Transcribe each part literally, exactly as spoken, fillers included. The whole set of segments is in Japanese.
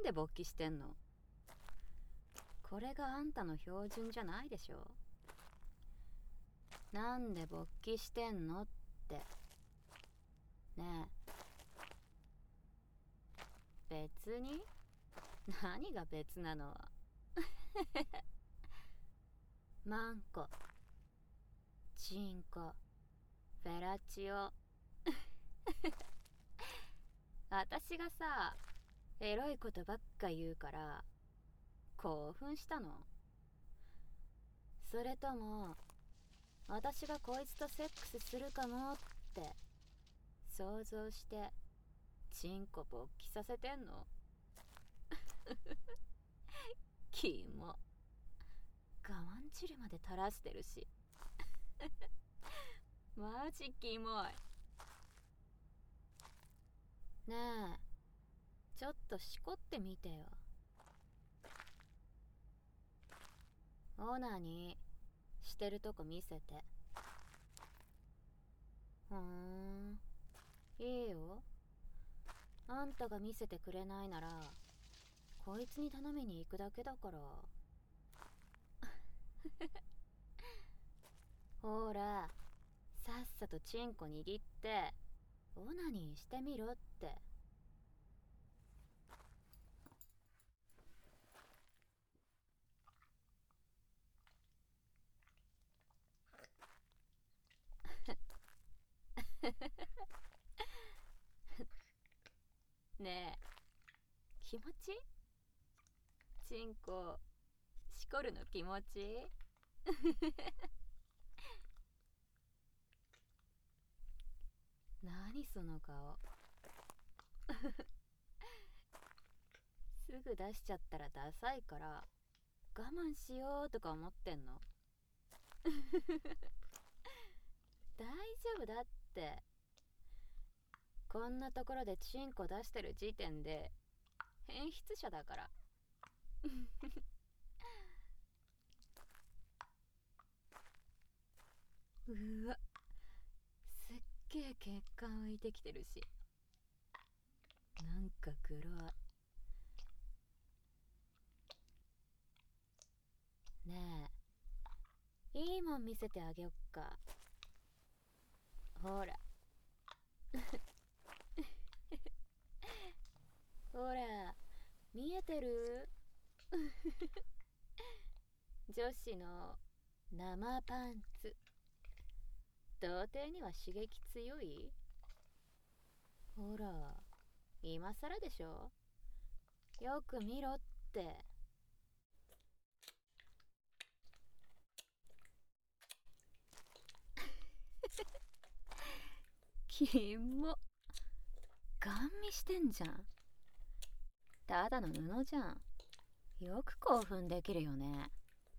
で勃起してんの？これがあんたの標準じゃないでしょ。なんで勃起してんのって。ねえ、別に？何が別なの？マンコ、チンコ、フェラチオ。私がさ、エロいことばっか言うから興奮したの？それとも私がこいつとセックスするかもって想像してチンコ勃起させてんの？キモ。我慢汁まで垂らしてるし。マジキモい。ねえ、ちょっとしこってみてよ。オナニーしてるとこ見せて。ふーん、いいよ。あんたが見せてくれないならこいつに頼みに行くだけだから。ほら、さっさとチンコ握ってオナニーしてみろって。ねえ、気持ち？チンコしこるの気持ち？何その顔。すぐ出しちゃったらダサいから我慢しようとか思ってんの？大丈夫だって。こんなところでチンコ出してる時点で変質者だから。うわ、すっげえ血管浮いてきてるし、なんか黒い。ねえ、いいもん見せてあげよっか。ほら。ほら、見えてる？女子の生パンツ。童貞には刺激強い？ほら、今更でしょ。よく見ろって。キモ。ガン見してんじゃん。ただの布じゃん。よく興奮できるよね。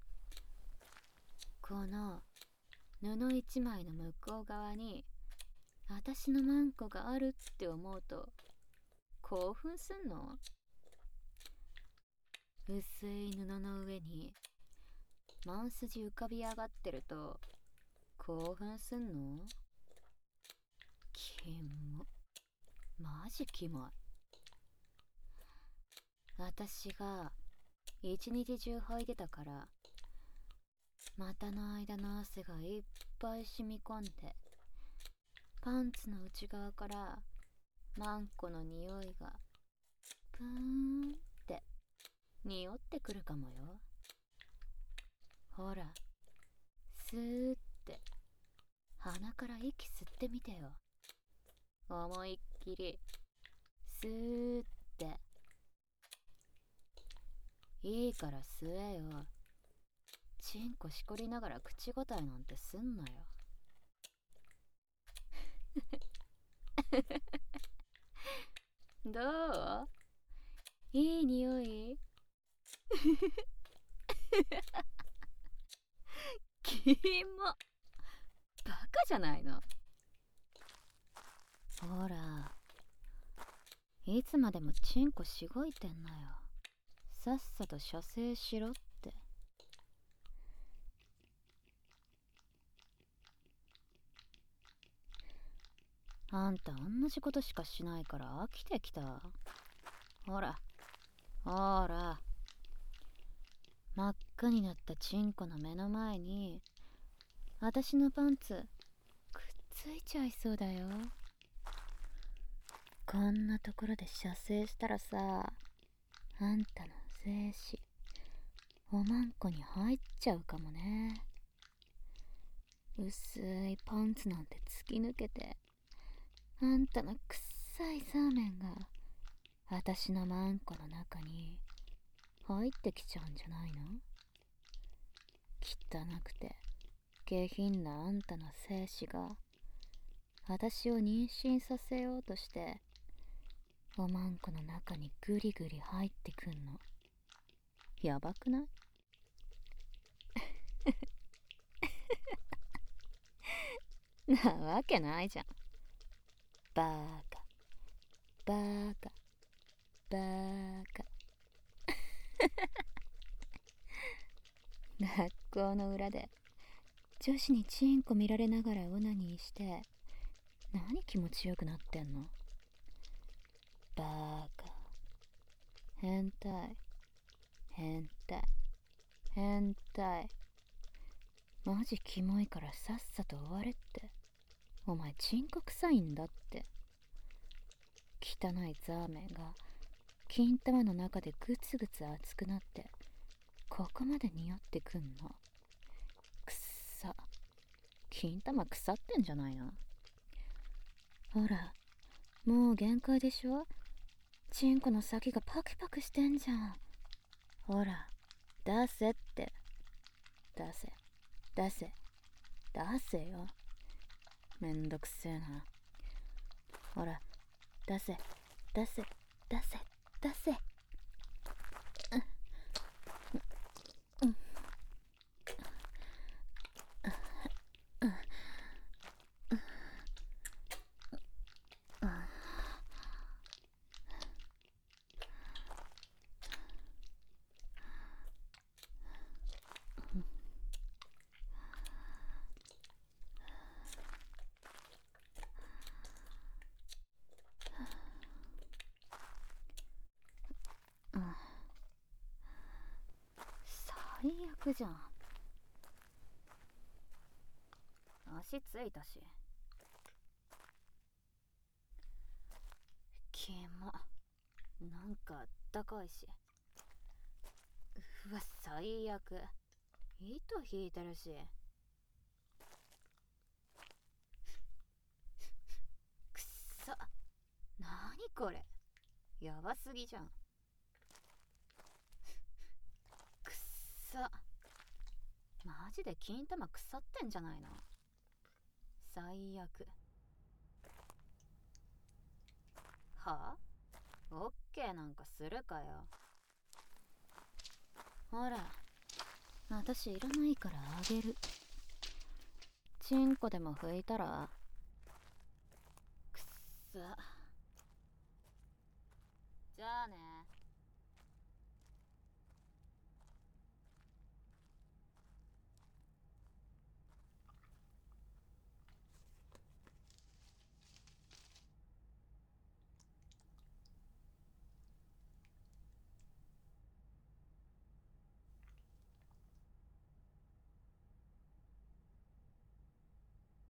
この布一枚の向こう側に私のマンコがあるって思うと興奮すんの？薄い布の上にマン筋浮かび上がってると興奮すんの？キモ。マジキモい。私が一日中履いてたから股の間の汗がいっぱい染み込んでパンツの内側からマンコの匂いがプーンって匂ってくるかもよ。ほら、スーって鼻から息吸ってみてよ。思いっきりスーって。いいから吸えよ。チンコしこりながら口答えなんてすんなよ。どう？いい匂い？キモ。バカじゃないの。ほら、いつまでもチンコしごいてんのよ。さっさと射精しろって。あんた同じことしかしないから飽きてきた。ほら、 ほら、真っ赤になったチンコの目の前に私のパンツくっついちゃいそうだよ。こんなところで射精したらさ、あんたの精子おまんこに入っちゃうかもね。薄いパンツなんて突き抜けて、あんたのくっさいサーメンが私のマンコの中に入ってきちゃうんじゃないの？汚くて下品なあんたの精子が私を妊娠させようとしておまんこの中にグリグリ入ってくんの。やばくない？なわけないじゃん。バーカバーカバーカ。学校の裏で女子にチンコ見られながらオナニーして何気持ちよくなってんの？バーカ。変態変態変態。マジキモいからさっさと終われって。お前チンコ臭いんだって。汚いザーメンが金玉の中でグツグツ熱くなってここまで匂ってくんの。くっさ。金玉腐ってんじゃないの？ほら、もう限界でしょ？チンコの先がパクパクしてんじゃん。ほら、出せって。出せ出せ出せよ。めんどくせえな。ほら、出せ出せ出せ出せ。うんうんうん。最悪じゃん。足ついたし。キモ。なんかあったかいし。うわ、最悪。糸引いてるし。くっさ。なにこれ。やばすぎじゃん。くっさ。マジで金玉腐ってんじゃないの？最悪。はあ？オッケーなんかするかよ。ほら、私いらないからあげる。チンコでも拭いたら？くっさ。じゃあね。